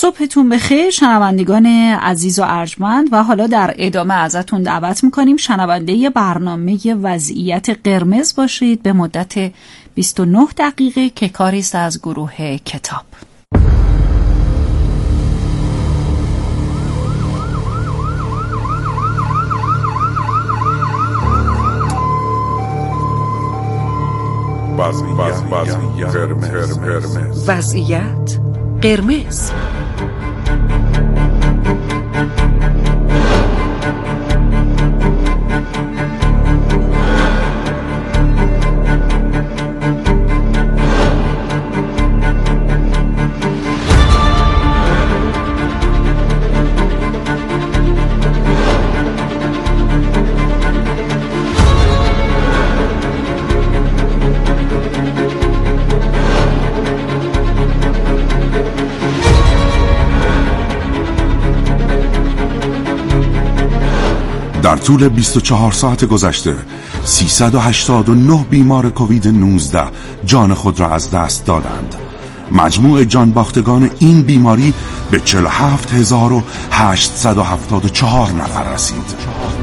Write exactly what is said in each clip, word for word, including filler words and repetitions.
صبحتون بخیر شنوندگان عزیز و ارجمند، و حالا در ادامه ازتون دعوت میکنیم شنونده برنامه وضعیت قرمز باشید به مدت بیست و نه دقیقه که کاری است از گروه کتاب. وضعیت قرمز. وضعیت قرمز. در طول بیست و چهار ساعت گذشته سیصد و هشتاد و نه بیمار کووید نوزده جان خود را از دست دادند. مجموع جان باختگان این بیماری به چهل و هفت هزار و هشتصد و هفتاد و چهار نفر رسید.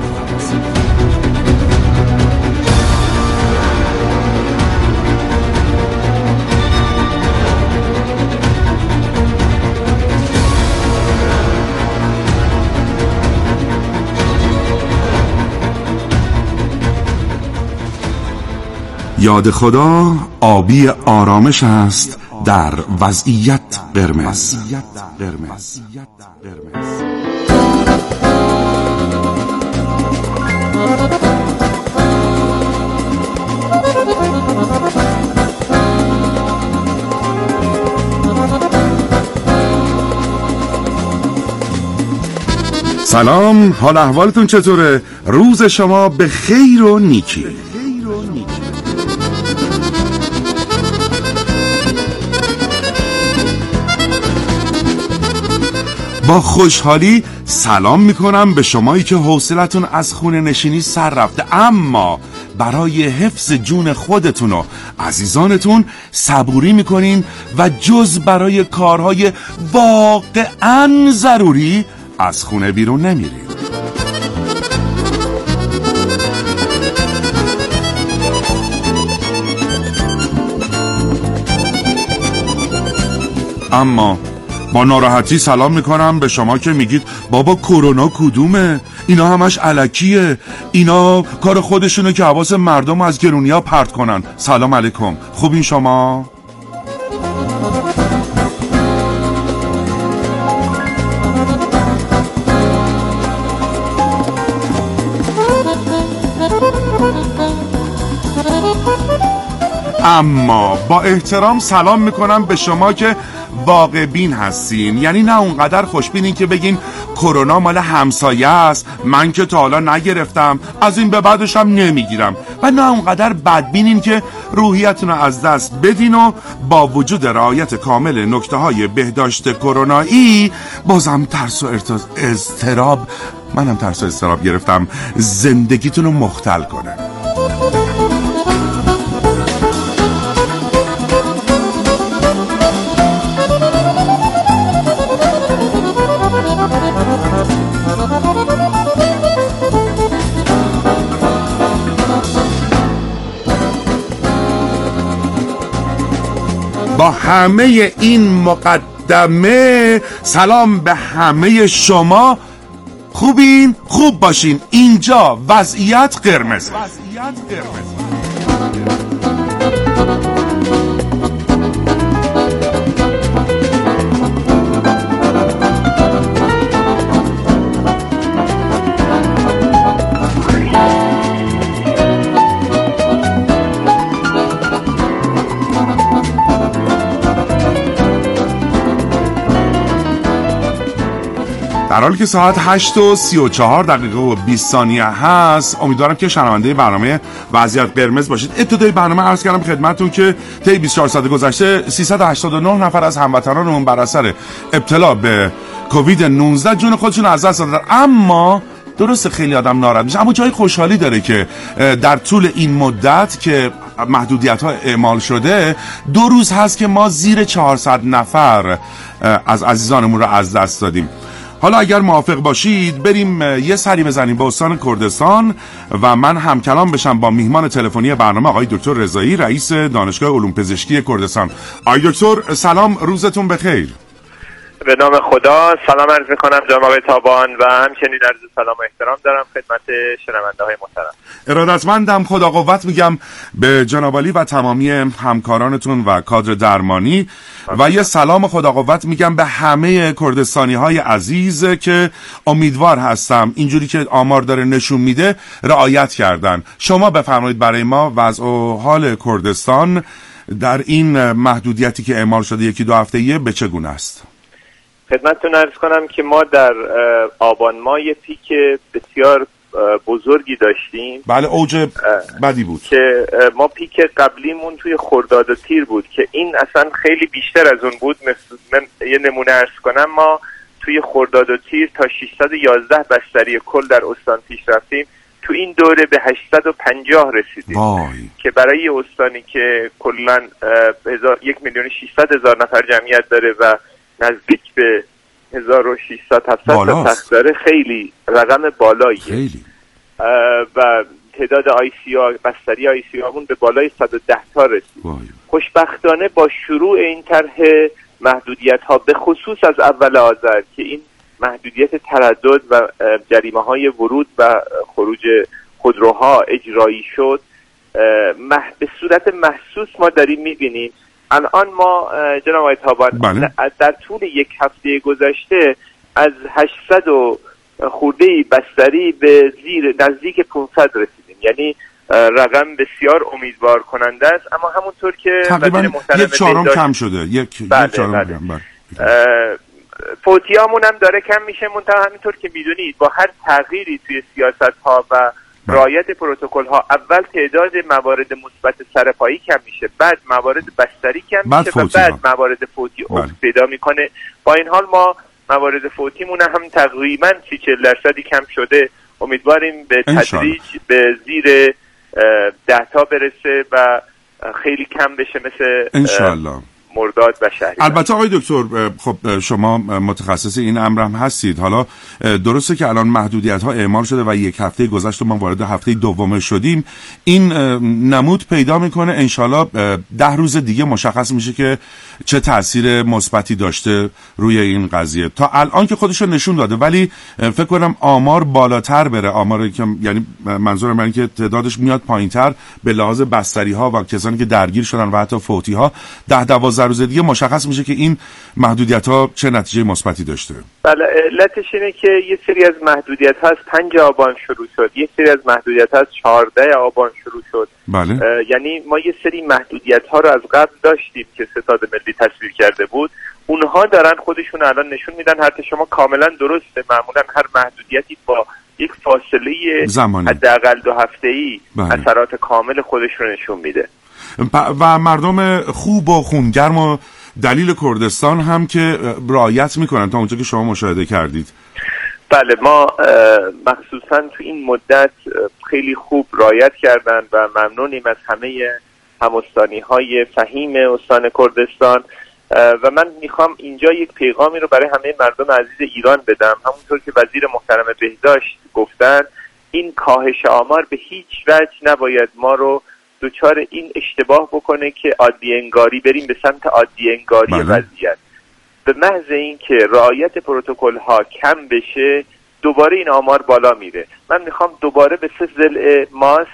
یاد خدا آبی آرامش است در وضعیت قرمز. سلام، حال احوالتون چطوره؟ روز شما به خیر و نیکی. با خوشحالی سلام میکنم به شمایی که حوصلتون از خونه نشینی سر رفته، اما برای حفظ جون خودتون و عزیزانتون صبوری میکنین و جز برای کارهای واقعاً ضروری از خونه بیرون نمیرین. اما با ناراحتی سلام میکنم به شما که میگید بابا کرونا کدومه؟ اینا همش الکیه، اینا کار خودشونه که حواس مردم از گرونیا پرت کنن. سلام علیکم، خوبین شما؟ اما با احترام سلام میکنم به شما که واقع بین هستین، یعنی نه اونقدر خوشبینین که بگین کرونا مال همسایه است، من که تا حالا نگرفتم، از این به بعدش هم نمیگیرم، و نه اونقدر بدبینین که روحیتون رو از دست بدین و با وجود رعایت کامل نکته های بهداشت کرونایی بازم ترس و اضطراب، منم ترس و اضطراب گرفتم، زندگیتون رو مختل کنه. با همه این مقدمه سلام به همه شما. خوبین؟ خوب باشین. اینجا وضعیت قرمز. وضعیت قرمز. در حالی که ساعت هشت و سی و چهار دقیقه و بیست ثانیه هست، امیدوارم که شنونده برنامه وضعیت قرمز باشید. ابتدای برنامه عرض کردم خدمتتون که طی بیست و چهار ساعت گذشته سیصد و هشتاد و نه نفر از هموطنانمون بر اثر ابتلا به کووید نوزده جون خودشون از دست دادن. اما درسته خیلی آدم ناراحت میشه، اما جای خوشحالی داره که در طول این مدت که محدودیت ها اعمال شده، دو روز هست که ما زیر چهارصد نفر از عزیزانمون رو از دست دادیم. حالا اگر موافق باشید بریم یه سری بزنیم به استان کردستان و من همکلام بشم با میهمان تلفنی برنامه آقای دکتر رضایی، رئیس دانشگاه علوم پزشکی کردستان. آقای دکتر سلام، روزتون بخیر. به نام خدا سلام عرض میکنم جناب تابان و همچنین عرض سلام و احترام دارم خدمت شنونده های محترم. ارادتمندم، خدا قوت میگم به جناب عالی و تمامی همکارانتون و کادر درمانی و یه سلام خدا قوت میگم به همه کردستانی های عزیز که امیدوار هستم اینجوری که آمار داره نشون میده رعایت کردن. شما بفرمایید برای ما وضع و حال کردستان در این محدودیتی که اعمال شده یکی دو هفته‌ایه به چگونه است؟ خدمتتون عرض کنم که ما در آبان ماه یه پیک بسیار بزرگی داشتیم. بله، اوج بدی بود که ما پیک قبلیمون توی خرداد و تیر بود که این اصلا خیلی بیشتر از اون بود. من یه نمونه عرض کنم، ما توی خرداد و تیر تا ششصد و یازده بستری کل در استان پیش رفتیم، تو این دوره به هشتصد و پنجاه رسیدیم وای. که برای استانی که کلاً یک میلیون و ششصد هزار نفر جمعیت داره و نزدیک به هزار و ششصد هفتصد تا تخت داره خیلی رقم بالاییه خیلی. و تعداد آی سی آ بستری آی سی آمون به بالای صد و ده تا رسید. وای. خوشبختانه با شروع این طرح محدودیت ها به خصوص از اول آذر که این محدودیت تردد و جریمه های ورود و خروج خودروها اجرایی شد، به صورت محسوس ما داریم میبینیم. الان ما جناب آقای تابان بله. در طول یک هفته گذشته از هشتصد و خورده بستری به زیر نزدیک پانصد رسیدیم، یعنی رقم بسیار امیدوار کننده است. اما همونطور که تقریبا یک چهارم کم شده، یک بله یک چهارم بله. بله. فوتیامون هم داره کم میشه، منتها همینطور که میدونید با هر تغییری توی سیاست ها و رعایت پروتکل ها اول تعداد موارد مثبت سرپایی کم میشه، بعد موارد بستری کم میشه و بعد موارد فوتی افت پیدا میکنه. با این حال ما موارد فوتیمون هم تقریبا سی چهل درصدی کم شده. امیدواریم به تدریج به زیر ده تا برسه و خیلی کم بشه مثل انشالله مرداد و شهری. البته آقای دکتر خب شما متخصص این امر هم هستید. حالا درسته که الان محدودیت ها اعمال شده و یک هفته گذشت و ما وارد هفته دوم شدیم، این نمود پیدا میکنه. انشالله ده روز دیگه مشخص میشه که چه تأثیر مثبتی داشته روی این قضیه. تا الان که خودش رو نشون داده، ولی فکر کنم آمار بالاتر بره، آمار که یعنی منظورم اینه که تعدادش میاد پایینتر به لحاظ بستری ها و کسانی که درگیر شدن و حتی فوتی ها. ده دوازده روز دیگه مشخص میشه که این محدودیت ها چه نتیجه مثبتی داشته. بله، علتش اینه که یه سری از محدودیت ها از پنج آبان شروع شد، یه سری از محدودیت ها از چهارده آبان شروع شد. بله. یعنی ما یه سری محدودیت ها رو از قبل داشتیم که ستاد ملی تصویب کرده بود، اونها دارن خودشون الان نشون میدن. حتی شما کاملا درسته، معمولا هر محدودیتی با یک فاصله حداقل دو هفته‌ای اثرات کامل خودش رو نشون میده و مردم خوب و خونگرم و دلیل کردستان هم که رعایت میکنن تا اونجا که شما مشاهده کردید. بله، ما مخصوصا تو این مدت خیلی خوب رعایت کردن و ممنونیم از همه همستانی های فهیم استان کردستان و من میخوام اینجا یک پیغامی رو برای همه مردم عزیز ایران بدم. همونطور که وزیر محترم بهداشت گفتن، این کاهش آمار به هیچ وجه نباید ما رو دوچار این اشتباه بکنه که عادی انگاری بریم به سمت عادی انگاری وضعیت. به محض این که رعایت پروتکل ها کم بشه دوباره این آمار بالا میره. من میخوام دوباره به سه ضلع ماسک،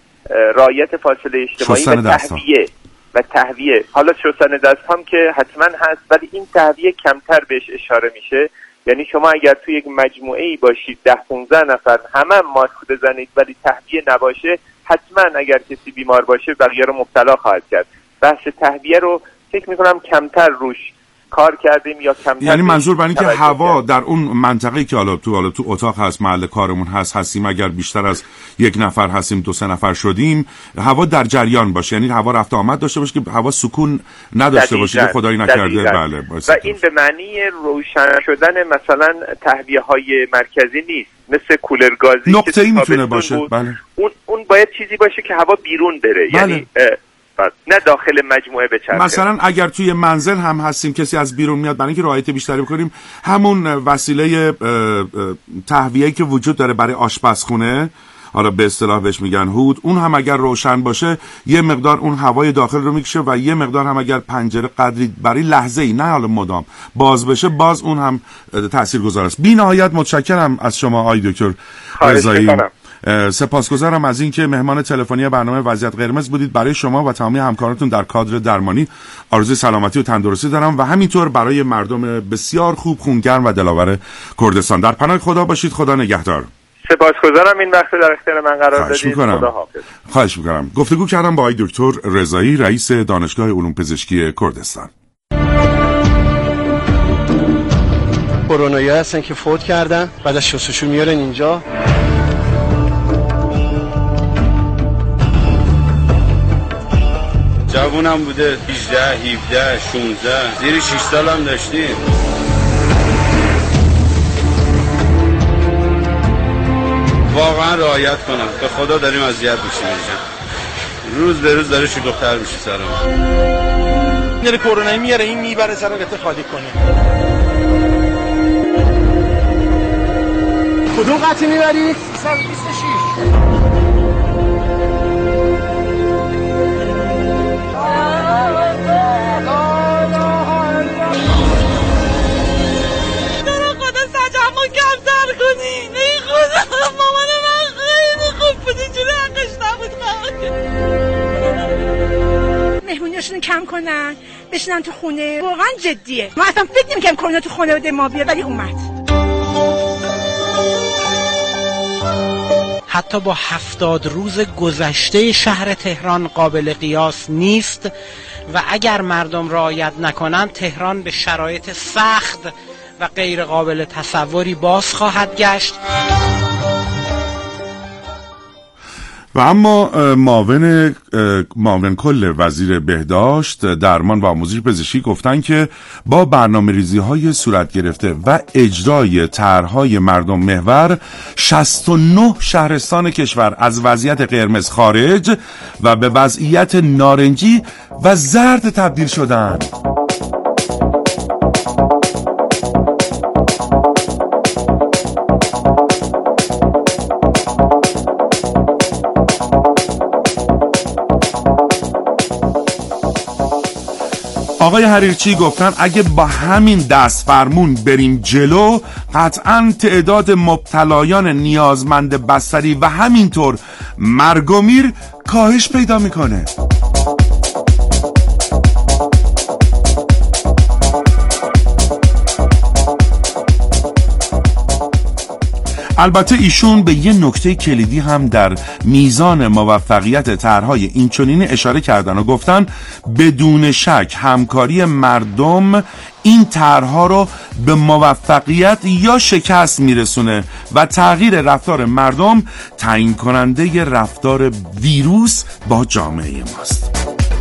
رعایت فاصله اجتماعی و تهویه و تهویه حالا شستن دست هم که حتما هست، ولی این تهویه کمتر بهش اشاره میشه. یعنی شما اگر توی یک مجموعه ای باشید ده پانزده نفر همه هم ماسک بزنید ولی تهویه نباشه، حتما اگر کسی بیمار باشه بقیه رو مبتلا خواهد کرد. بحث تهویه رو فکر میکنم کمتر روش کار کردیم یا کمتر. یعنی منظور بر این که هوا در اون منطقه‌ای که حالا تو حالا تو اتاق هست، محل کارمون هست هستیم، اگر بیشتر از یک نفر هستیم، دو سه نفر شدیم، هوا در جریان باشه، یعنی هوا رفت آمد داشته باشه که هوا سکون نداشته باشه که خدایی نکرده. بله. و این به معنی روشن شدن مثلا تهویه‌های مرکزی نیست، مثل کولر گازی نقطه‌ای میتونه باشه. بله. اون اون باید چیزی باشه که هوا بیرون بره. بله. یعنی نه داخل مجموعه بچرخه. مثلا اگر توی منزل هم هستیم، کسی از بیرون میاد، برای اینکه رعایت بیشتری بکنیم، همون وسیله تهویه‌ای که وجود داره برای آشپزخونه، حالا به اصطلاح بهش میگن هود، اون هم اگر روشن باشه یه مقدار اون هوای داخل رو میکشه و یه مقدار هم اگر پنجره قدری برای لحظه‌ای، نه حالا مدام، باز بشه، باز اون هم تاثیرگذار است. بی‌نهایت متشکرم از شما آقای دکتر رضایی. سپاسگزارم از اینکه مهمان تلفنی برنامه وضعیت قرمز بودید. برای شما و تمامی همکارانتون در کادر درمانی آرزوی سلامتی و تندرستی دارم و همینطور برای مردم بسیار خوب، خونگرم و دلاور کردستان. در پناه خدا باشید. خدا نگهدار. سپاسگزارم این وقت در اختیار من قرار دادید. خدا حافظ. خواهش می‌کنم. گفتگو کردم با آقای دکتر رضایی، رئیس دانشگاه علوم پزشکی کردستان. کرونایی هستن که فوت کردن، بعد از شستشو میارن اینجا. جوونم بوده، هجده، هفده، شانزده، زیر شش سال هم داشتیم. واقعا رعایت کنم، به خدا داریم اذیت میشیم اینجا، روز به روز داره شلوغ‌تر میشه سرمون. میره کرونایی میاره، این میبره سر قطعه خالی کنه. کدوم قطعه میبری؟ سیصد و بیست و شش. مهمونیاشونو کم کنن، بشینن تو خونه. واقعا جدیه. ما اصلا فکر نمی‌کردیم کرونا تو خونه بده ما بیاد، ولی اومد. حتی با هفتاد روز گذشته شهر تهران قابل قیاس نیست و اگر مردم رعایت نکنن، تهران به شرایط سخت و غیر قابل تصوری باز خواهد گشت. و اما معاون معاون کل وزیر بهداشت، درمان و آموزش پزشکی گفتن که با برنامه‌ریزی های صورت گرفته و اجرای طرح‌های مردم محور، شصت و نه شهرستان کشور از وضعیت قرمز خارج و به وضعیت نارنجی و زرد تبدیل شدند. آقای حریرچی گفتن اگه با همین دست فرمون بریم جلو، قطعاً تعداد مبتلایان نیازمند بستری و همینطور مرگ و میر کاهش پیدا میکنه. البته ایشون به یه نکته کلیدی هم در میزان موفقیت طرح‌های اینچنینی اشاره کردن و گفتن بدون شک همکاری مردم این طرح‌ها رو به موفقیت یا شکست میرسونه و تغییر رفتار مردم تعیین کننده رفتار ویروس با جامعه ماست.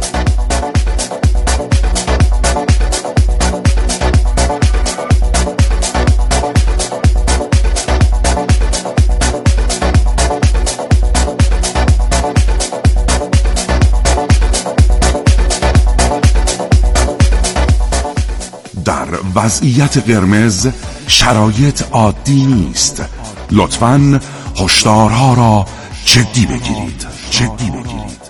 در وضعیت قرمز شرایط عادی نیست. لطفاً هشدارها را جدی بگیرید. جدی بگیرید.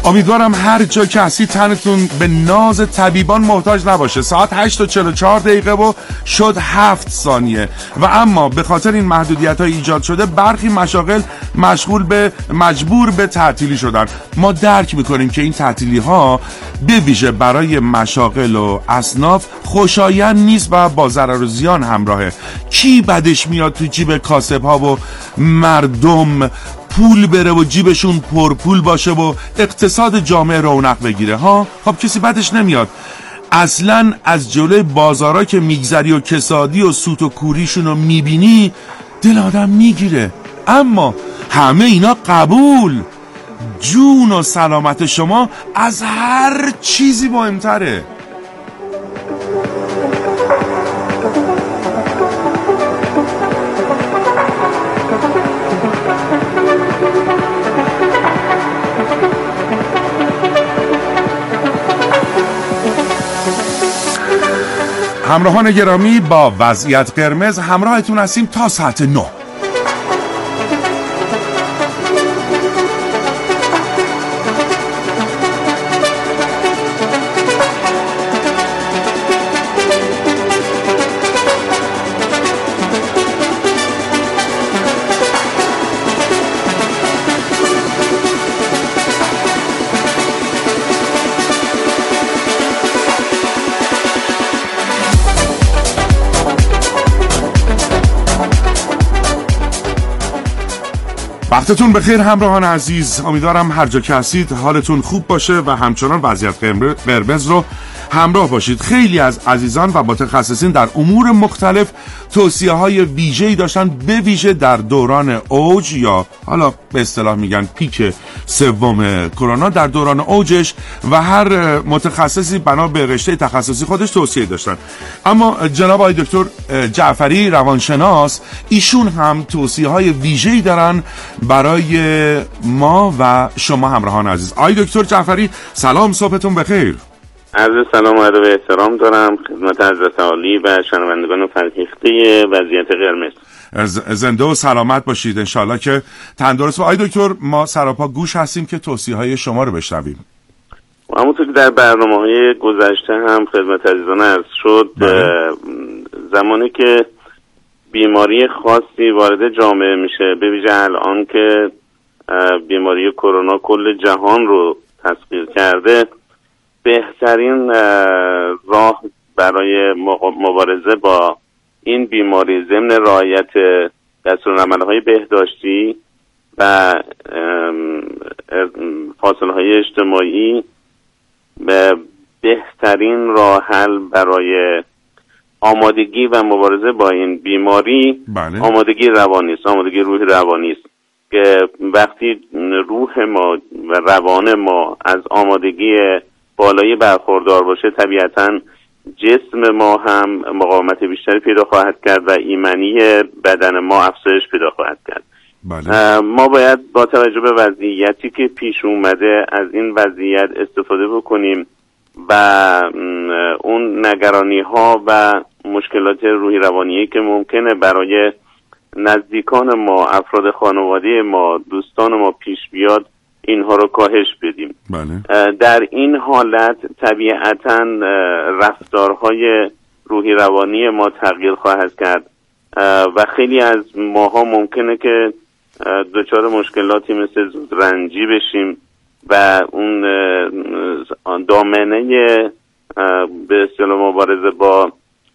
امیدوارم هر جا که هستی تنتون به ناز طبیبان محتاج نباشه. ساعت هشت و چهل و چهار دقیقه و شد هفت ثانیه و اما به خاطر این محدودیت های ایجاد شده برخی مشاغل مشغول به مجبور به تعطیلی شدن. ما درک میکنیم که این تعطیلی ها به ویژه برای مشاغل و اصناف خوشایند نیست و با ضرر و زیان همراهه. کی بدش میاد تو جیب کاسب ها و مردم پول بره و جیبشون پرپول باشه و اقتصاد جامعه رونق بگیره ها؟ خب کسی بدش نمیاد. اصلا از جلوی بازارا که میگذری و کسادی و سوت و کوریشون رو میبینی دل آدم میگیره. اما همه اینا قبول، جون و سلامت شما از هر چیزی مهمتره. همراهان گرامی، با وضعیت قرمز همراهتون هستیم تا ساعت نه. وقتتون بخیر همراهان عزیز، امیدوارم هر جا که هستید حالتون خوب باشه و همچنان وضعیت قرمز رو همراه باشید. خیلی از عزیزان و متخصصین در امور مختلف توصیه های ویژه‌ای داشتن، به ویژه در دوران اوج یا حالا به اصطلاح میگن پیک سوم کرونا، در دوران اوجش و هر متخصصی بنا به رشته تخصصی خودش توصیه داشتن. اما جناب آقای دکتر جعفری روانشناس، ایشون هم توصیه های ویژه‌ای دارن برای ما و شما همراهان عزیز. آقای دکتر جعفری سلام، صبحتون بخیر. عرض سلام و ادب و احترام دارم خدمت حضرت عالی و شنوندگان فرهیخته وضعیت قرمز. زنده و سلامت باشید انشالله که تندرست. و آقای دکتر ما سراپا گوش هستیم که توصیه های شما رو بشنویم. همونطور که در برنامه‌های گذشته هم خدمت عزیزان عرض شد، زمانی که بیماری خاصی وارد جامعه میشه، به ویژه الان که بیماری کرونا کل جهان رو تسخیر کرده، بهترین راه برای مبارزه با این بیماری ضمن رعایت دستورالعمل‌های بهداشتی و فاصله‌های اجتماعی به بهترین راه حل برای آمادگی و مبارزه با این بیماری بله. آمادگی روانی است، آمادگی روح روانی است که وقتی روح ما و روان ما از آمادگی بالایی برخوردار باشه، طبیعتاً جسم ما هم مقاومت بیشتری پیدا خواهد کرد و ایمنی بدن ما افزایش پیدا خواهد کرد. بله. ما باید با توجه به وضعیتی که پیش اومده از این وضعیت استفاده بکنیم و اون نگرانی ها و مشکلات روحی روانی که ممکنه برای نزدیکان ما، افراد خانواده ما، دوستان ما پیش بیاد، اینها رو کاهش بدیم. بله. در این حالت طبیعتاً رفتارهای روحی روانی ما تغییر خواهد کرد و خیلی از ماها ممکنه که دچار مشکلاتی مثل زودرنجی بشیم و اون دامنه به اصطلاح مبارزه با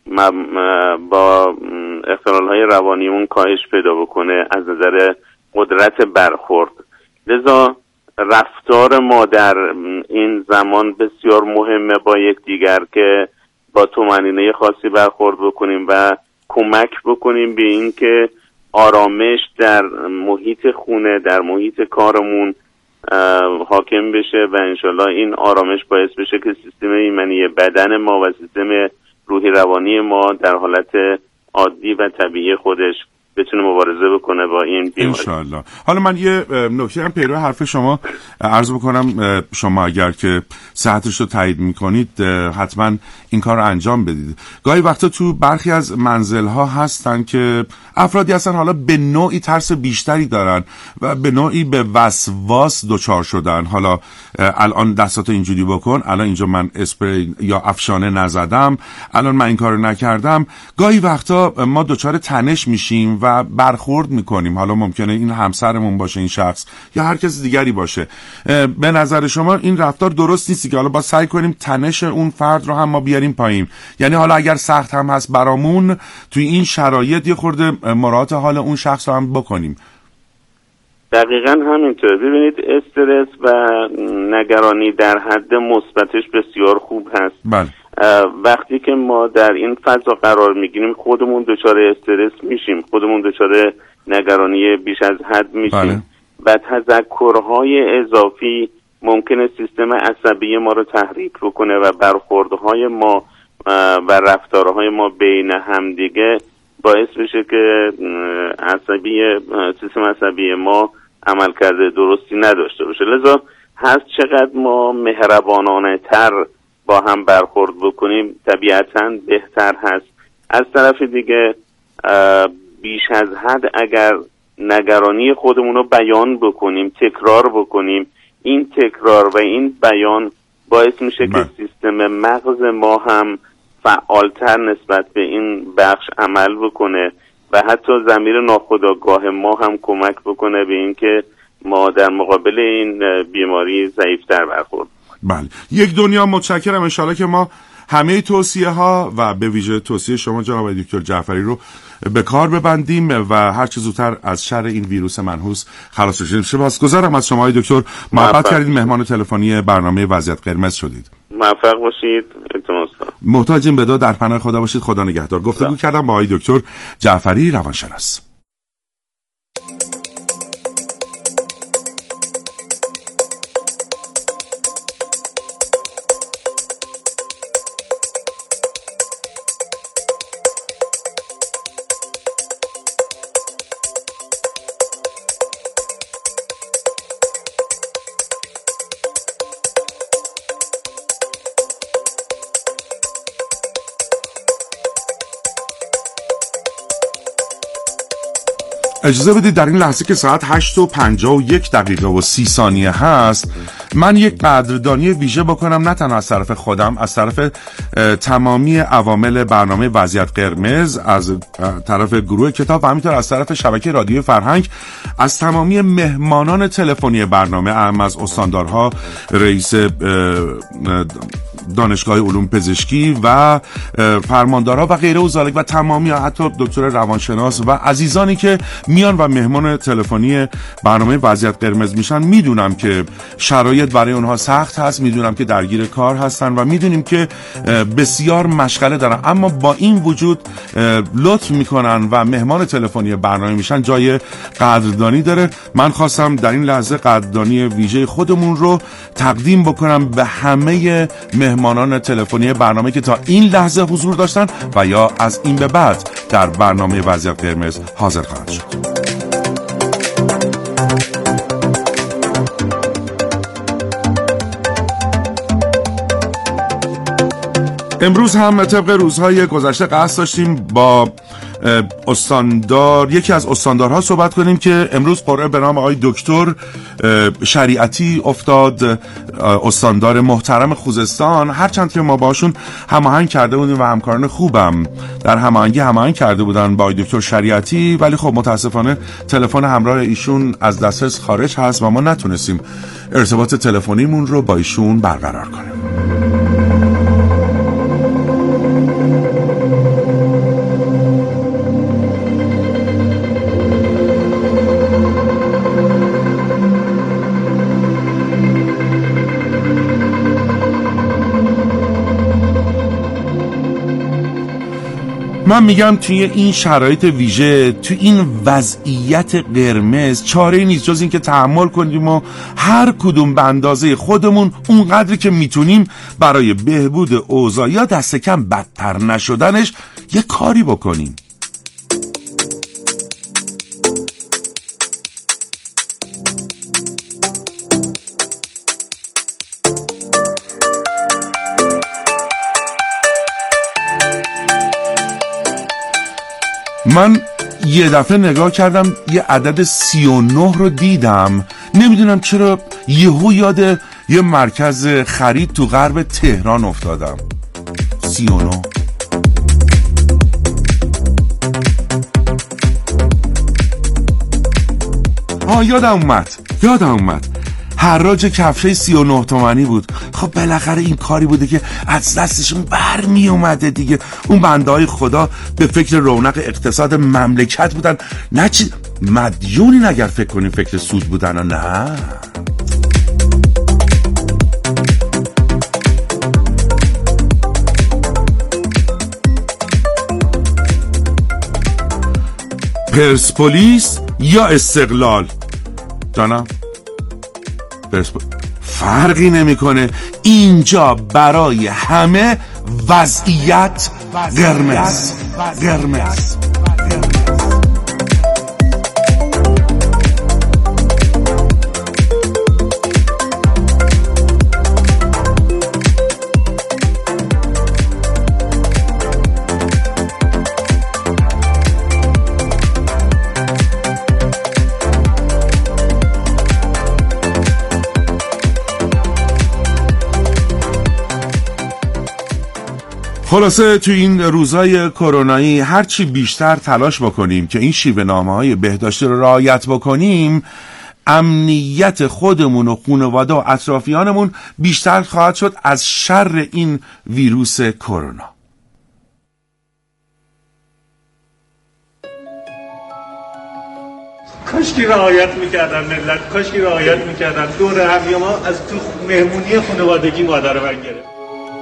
با اختلال‌های روانیمون کاهش پیدا بکنه از نظر قدرت برخورد. لذا رفتار ما در این زمان بسیار مهمه با یکدیگر که با طمأنینه خاصی برخورد بکنیم و کمک بکنیم به این که آرامش در محیط خونه، در محیط کارمون حاکم بشه و انشالله این آرامش باعث بشه که سیستم ایمنی بدن ما و سیستم روحی روانی ما در حالت عادی و طبیعی خودش بتونه مبارزه بکنه با این بیماری انشالله. حالا من یه نکته هم پیرو حرف شما عرض بکنم، شما اگر که صحتش رو تایید میکنید حتما این کار رو انجام بدید. گاهی وقتا تو برخی از منزل‌ها هستن که افرادی هستن حالا به نوعی ترس بیشتری دارن و به نوعی به وسواس دچار شدن. حالا الان دستاتو اینجوری بکن، الان اینجا من اسپری یا افشانه نزدم، الان من این کارو نکردم. گاهی وقتا ما دچار تنش میشیم و برخورد میکنیم، حالا ممکنه این همسرمون باشه این شخص یا هر کس دیگری باشه. به نظر شما این رفتار درست نیستی که حالا با سعی کنیم تنش اون فرد رو هم ما بیاریم پایین؟ یعنی حالا اگر سخت هم هست برامون توی این شرایط یه خورده مراعات حال اون شخص رو هم بکنیم. دقیقاً همینطور. ببینید استرس و نگرانی در حد مثبتش بسیار خوب هست. بله. وقتی که ما در این فضا قرار میگیریم خودمون دچار استرس میشیم، خودمون دچار نگرانی بیش از حد میشیم. بله. و تذکرهای اضافی ممکنه سیستم عصبی ما رو تحریک بکنه و برخوردهای ما و رفتارهای ما بین همدیگه باعث بشه که عصبی سیستم عصبی ما عمل کرده درستی نداشته باشه. لذا هست چقدر ما مهربانانه تر با هم برخورد بکنیم طبیعتاً بهتر هست. از طرف دیگه بیش از حد اگر نگرانی خودمون رو بیان بکنیم، تکرار بکنیم، این تکرار و این بیان باعث میشه که سیستم مغز ما هم فعالتر نسبت به این بخش عمل بکنه و حتی ضمیر ناخودآگاه ما هم کمک بکنه به این که ما در مقابل این بیماری ضعیفتر برخورد. بله. یک دنیا متشکرم. انشالله که ما همه توصیه ها و به ویژه توصیه شما جناب دکتر جعفری رو به کار ببندیم و هر چه زودتر از شر این ویروس منحوس خلاص شیم. سپاسگزارم از شما دکتر، محبت کردید، مهمان تلفنی برنامه وضعیت قرمز شدید. موفق باشید. محتاجیم به دعا، در پناه خدا باشید. خدا نگهدار. گفتگو کردم با آقای دکتر جعفری، روانشناس. اجازه بدید در این لحظه که ساعت هشت و پنجاه و یک دقیقه و سی ثانیه هست من یک قدردانی ویژه بکنم، نه تنها از طرف خودم، از طرف تمامی عوامل برنامه وضعیت قرمز، از طرف گروه کتاب و همینطور از طرف شبکه رادیو فرهنگ، از تمامی مهمانان تلفنی برنامه، اهم از استاندارها، رئیس دانشگاه علوم پزشکی و فرماندارها و غیره و ذالک و تمامی حتی دکتر روانشناس و عزیزانی که میان و مهمان تلفنی برنامه وضعیت قرمز میشن. میدونم که شرایط برای اونها سخت هست، میدونم که درگیر کار هستن و میدونیم که بسیار مشغله دارن، اما با این وجود لطف میکنن و مهمان تلفنی برنامه میشن. جای قدردانی داره. من خواستم در این لحظه قدردانی ویژه خودمون رو تقدیم بکنم به همه مهمانان تلفنی برنامه که تا این لحظه حضور داشتن و یا از این به بعد در برنامه وضعیت قرمز حاضر خواهند شد. امروز هم طبق روزهای گذشته قصد داشتیم با استاندار یکی از استاندارها صحبت کنیم که امروز قرعه به نام آقای دکتر شریعتی افتاد، استاندار محترم خوزستان. هرچند که ما باشون هماهنگ کرده بودیم و همکاران خوبم در هماهنگی هماهنگ کرده بودن با آقای دکتر شریعتی، ولی خب متاسفانه تلفن همراه ایشون از دسترس خارج هست و ما نتونستیم ارتباط تلفنیمون رو با ایشون برقرار کنیم. من میگم توی این شرایط ویژه، توی این وضعیت قرمز، چاره نیست جز این که تحمل کنیم و هر کدوم به اندازه خودمون اونقدری که میتونیم برای بهبود اوضاع یا دست کم بدتر نشدنش یه کاری بکنیم. من یه دفعه نگاه کردم یه عدد سی و نه رو دیدم، نمیدونم چرا یهو یاد یه مرکز خرید تو غرب تهران افتادم. سی و نه. آه یادم اومد یادم اومد حراج کفشه سی و نه تومانی بود. خب بالاخره این کاری بوده که از دستشون بر می اومده دیگه. اون بنده های خدا به فکر رونق اقتصاد مملکت بودن، نه چی مدیونین اگر فکر کنیم فکر سود بودن و نه. پرسپولیس یا استقلال؟ جانم پرسپولیس فرقی نمیکنه، اینجا برای همه وضعیت قرمز قرمز. خلاصه تو این روزهای کرونایی هرچی بیشتر تلاش بکنیم که این شیوه نامه‌های بهداشتی رو رعایت بکنیم، امنیت خودمون و خانواده و اطرافیانمون بیشتر خواهد شد از شر این ویروس کرونا. کاشکی رعایت میکردن ملت، کاشکی رعایت میکردن. دور همی ما از تو مهمونی خانوادگی مادر من گرفت.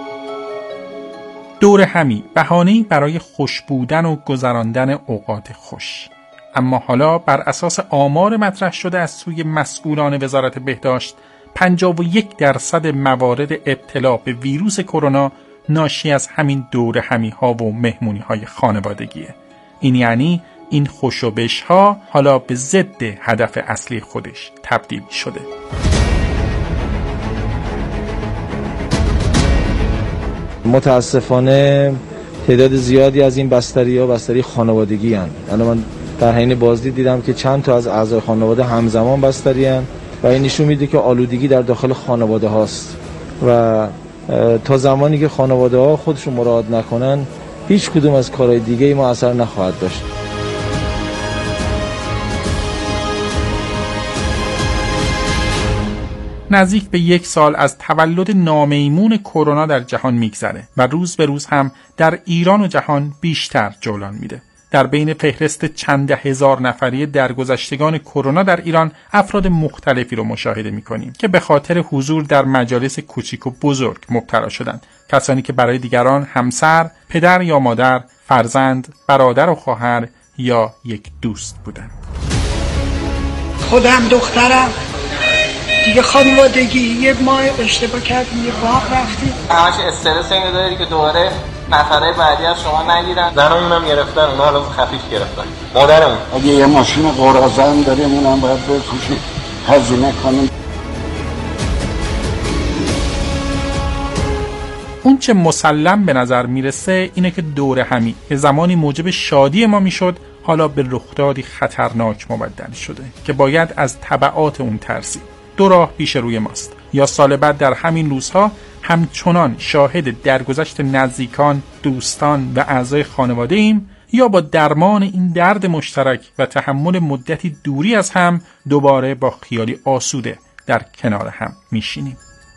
دور همی بهانه‌ای برای خوش بودن و گذراندن اوقات خوش. اما حالا بر اساس آمار مطرح شده از سوی مسئولان وزارت بهداشت، پنجاه و یک درصد موارد ابتلا به ویروس کرونا ناشی از همین دور همی ها و مهمونی های خانوادگیه. این یعنی این خوشوبش ها حالا به ضد هدف اصلی خودش تبدیل شده. متاسفانه تعداد زیادی از این بستری ها بستری خانوادگی هستند. من در حین بازدید دیدم که چند تا از اعضای خانواده همزمان بستری هستند و این نشون میده که آلودگی در داخل خانواده هاست و تا زمانی که خانواده ها خودشون مراعات نکنن هیچ کدوم از کارهای دیگه ای ما اثر نخواهد داشت. نزدیک به یک سال از تولد نامیمون کرونا در جهان میگذره و روز به روز هم در ایران و جهان بیشتر جولان میده. در بین فهرست چند هزار نفری درگذشتگان کرونا در ایران افراد مختلفی رو مشاهده میکنیم که به خاطر حضور در مجالس کوچیک و بزرگ مبتلا شدند. کسانی که برای دیگران همسر، پدر یا مادر، فرزند، برادر و خواهر یا یک دوست بودند. خودم دخترم دیگه خانوادگی یه ماه اشتباه کردیم، یه باغ رفتیم، همش استرس اینو داری که دوباره نفرای بعدی از شما نگیرن. زنامون هم گرفتن، اونا حالا خفیف گرفتن. مادرمون اگه یه ماشین قرازه هم داریم اونم باید بفروشیم، هزینه کنیم. اون چه مسلم به نظر میرسه اینه که دور همی که زمانی موجب شادی ما میشد حالا به رخدادی خطرناک مبدل شده که باید از تبعات اون ترسید. دو راه پیش روی ماست: یا سال بعد در همین روزها همچنان شاهد درگذشت نزدیکان، دوستان و اعضای خانواده ایم، یا با درمان این درد مشترک و تحمل مدتی دوری از هم دوباره با خیالی آسوده در کنار هم میشینیم.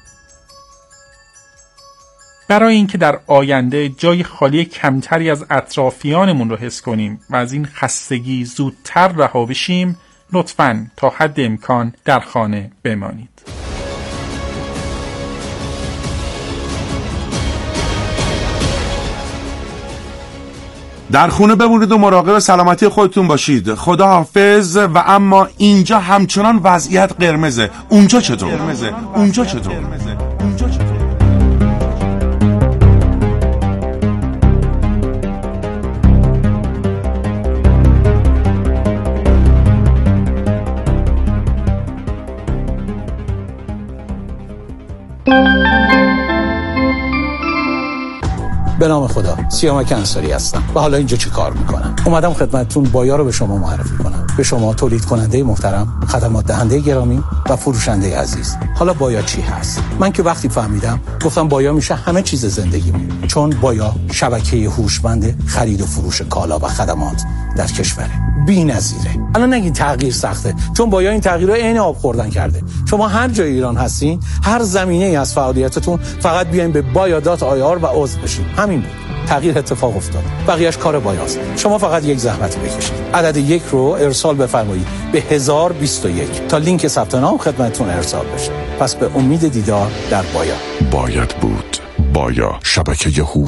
برای اینکه در آینده جای خالی کمتری از اطرافیانمون رو حس کنیم و از این خستگی زودتر رها بشیم، لطفاً تا حد امکان در خانه بمانید. در خونه بمونید و مراقب سلامتی خودتون باشید. خدا حافظ. و اما اینجا همچنان وضعیت قرمزه. اونجا چطور؟ قرمزه. اونجا چطور؟ اونجا چطور؟ به نام خدا، سیامک انصاری هستم و حالا اینجا چه کار میکنم؟ اومدم خدمتتون بایا رو به شما معرفی کنم. به شما تولید کننده محترم، خدمات دهنده گرامی و فروشنده عزیز. حالا بایا چی هست؟ من که وقتی فهمیدم گفتم بایا میشه همه چیز زندگیمون، چون بایا شبکه هوشمند خرید و فروش کالا و خدمات در کشوره. بی‌نظیره. الان نگین تغییر سخته، چون بایا این تغییر رو عین آب خوردن کرده. شما هر جای ایران هستین، هر زمینه‌ای از فعالیتتون، فقط بیاین به بایا دات آی آر و عضو بشین. همین بود. تغییر اتفاق افتاد. بقیه‌اش کار بایاست. شما فقط یک زحمت بکشید. عدد یک رو ارسال بفرمایید به هزار و بیست و یک تا لینک ثبت نام خدمتتون ارسال بشه. پس به امید دیدار در بایا. باید بود. بایا، شبکه هوش